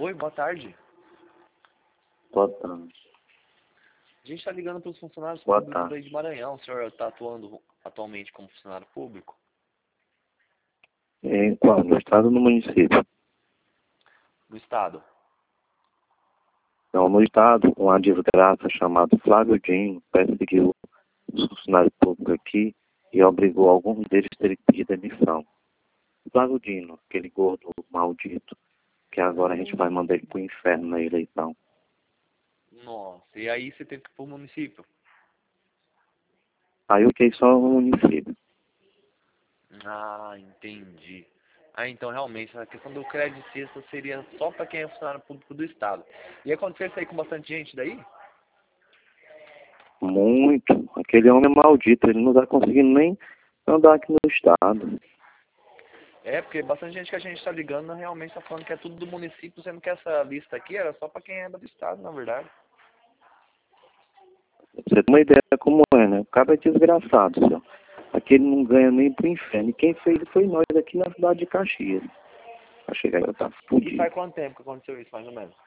Oi, boa tarde. Boa tarde. A gente está ligando para os funcionários Boa públicos tarde. aí de Maranhão. O senhor está atuando atualmente como funcionário público? Em qual? No estado ou no município? No estado? Não, no estado, uma desgraça chamada Flávio Dino perseguiu os funcionários públicos aqui e obrigou alguns deles a terem que pedir demissão. Flávio Dino, aquele gordo maldito, que agora a gente vai mandar ele pro inferno na eleição. Nossa, e aí você teve que ir para o município? Aí eu fiquei só no município. Ah, entendi. Ah, então realmente a questão do crédito sexta seria só para quem é funcionário público do estado. E aconteceu isso aí com bastante gente daí? Muito. Aquele homem é maldito, ele não está conseguindo nem andar aqui no estado. É, porque bastante gente que a gente está ligando realmente está falando que é tudo do município, sendo que essa lista aqui era só para quem é do estado, na verdade. Você tem uma ideia como é, né? O cara é desgraçado, senhor. Aqui ele não ganha nem pro inferno. E quem fez foi nós aqui na cidade de Caxias. Pra chegar já tá E fudido. faz quanto tempo que aconteceu isso, mais ou menos?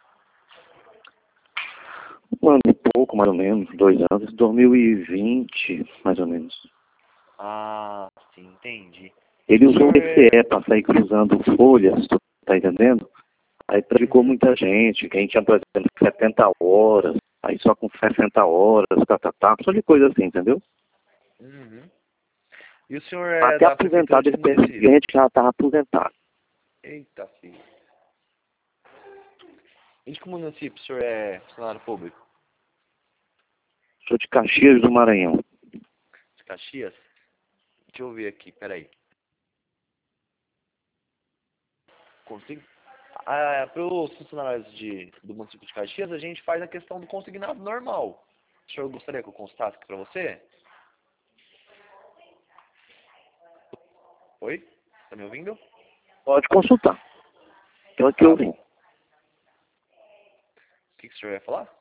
Um ano e pouco, mais ou menos, 2 anos, 2020, mais ou menos. Ah, sim, entendi. Ele O usou o senhor TCE pra sair cruzando folhas, tu tá entendendo? Aí prejudicou Uhum, muita gente, que a gente tinha, por exemplo, 70 horas, aí só com 60 horas, só de coisa assim, entendeu? uhum. E o senhor é Até da prefeitura aposentado de ele que perseguiu, município? a gente já estava aposentado. Eita, filho. E de que município o senhor é funcionário público? Sou de Caxias do Maranhão. De Caxias? Deixa eu ver aqui, peraí. Consigo? Ah, para os funcionários do município de Caxias, a gente faz a questão do consignado normal. O senhor gostaria que eu constasse aqui para você? Oi? Tá me ouvindo? Pode consultar. Tô aqui Tá bom. ouvindo. O que o senhor ia falar?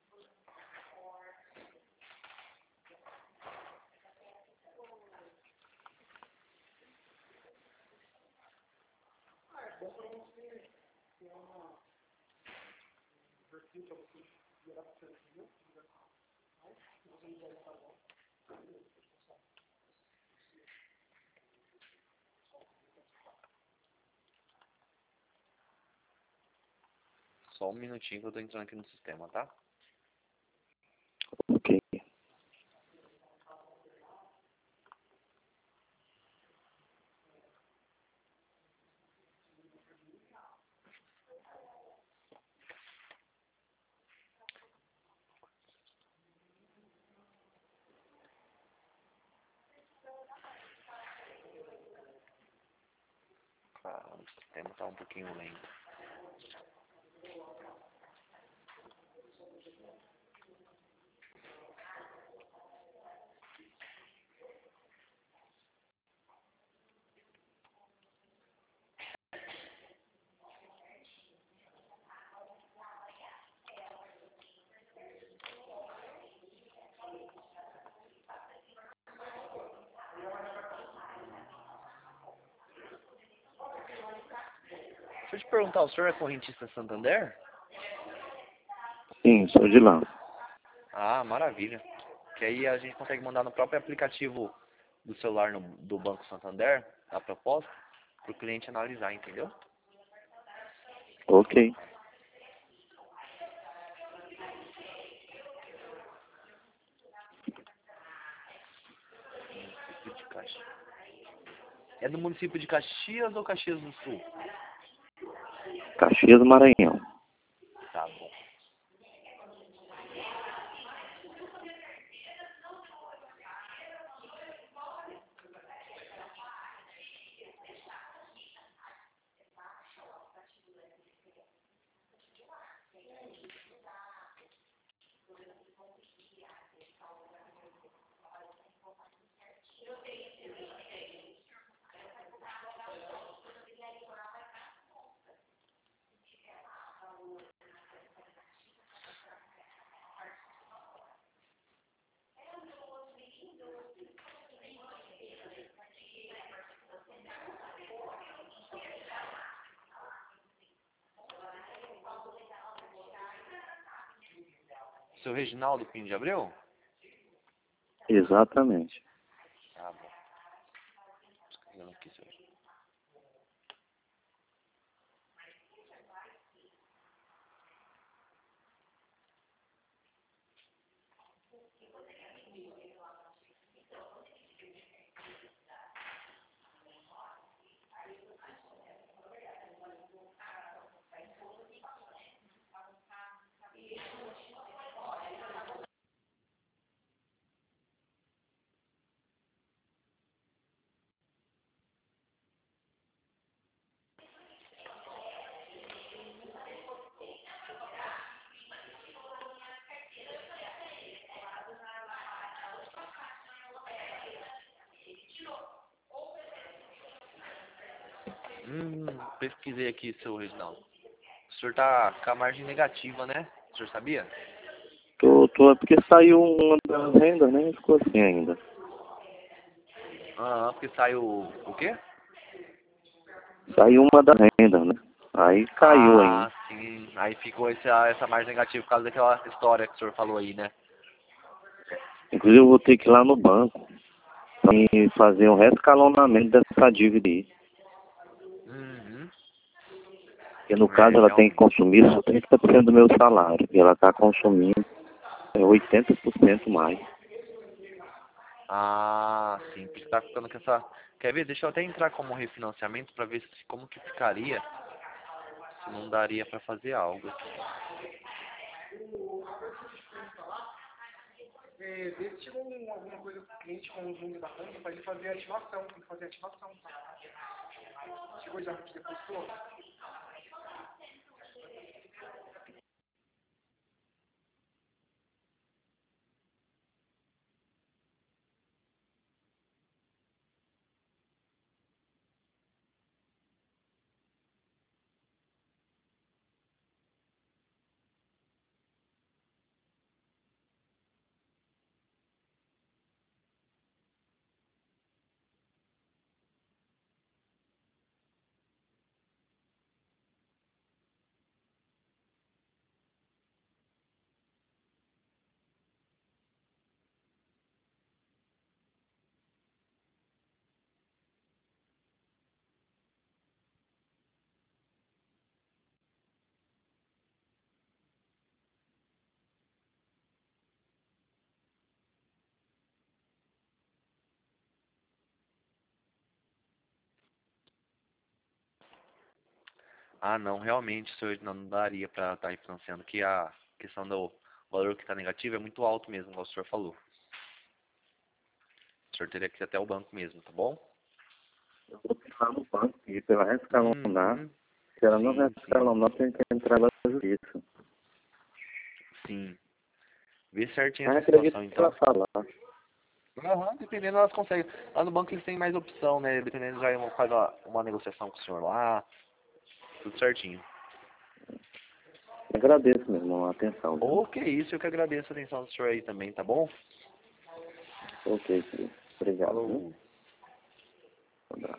Só um minutinho que eu tô entrando aqui no sistema, tá? Ok. Ah, o sistema tá um pouquinho lento. Deixa eu te perguntar, o senhor é correntista Santander? Sim, sou de lá. Ah, maravilha. Que aí a gente consegue mandar no próprio aplicativo do celular do Banco Santander, a proposta, para o cliente analisar, entendeu? Ok. Município de Caxias. É do município de Caxias ou Caxias do Sul? Caxias do Maranhão. Tá bom. Seu Reginaldo Pinho de Abreu? Exatamente. Tá bom. Escrevendo aqui, seu. Pesquisei aqui, seu Reginaldo. O senhor tá com a margem negativa, né? O senhor sabia? É porque saiu uma das rendas, né? Ficou assim ainda. Porque saiu o quê? Saiu uma das rendas, né? Aí caiu ainda. Sim. Aí ficou essa margem negativa por causa daquela história que o senhor falou aí, né? Inclusive eu vou ter que ir lá no banco e fazer um rescalonamento dessa dívida aí. Uhum. Porque no caso ela tem que consumir só 30% do meu salário. E ela está consumindo 80% mais. Sim, porque tá ficando com essa... Quer ver? Deixa eu até entrar como refinanciamento pra ver como que ficaria. Se não daria pra fazer algo aqui. Vê se chegou alguma coisa pro cliente com o número da conta para ele fazer a ativação. Tem que fazer a ativação. Chegou já que depositou? Não, realmente, senhor, não daria pra estar refinanciando, que a questão do valor que tá negativo é muito alto mesmo, como o senhor falou. O senhor teria que ir até o banco mesmo, tá bom? Eu vou ficar no banco e pela rescalonar. Se ela não Sim. rescalonar, tem que entrar na justiça. Sim. Vê certinho Mas essa acredito situação, que ela então. falar. Dependendo, elas conseguem. Lá no banco eles têm mais opção, né? Dependendo, já faz uma negociação com o senhor lá. Tudo certinho. Agradeço, meu irmão, a atenção. Viu? Que isso, eu que agradeço a atenção do senhor aí também, tá bom? Ok, querido. Obrigado. Viu? Falou. Um abraço.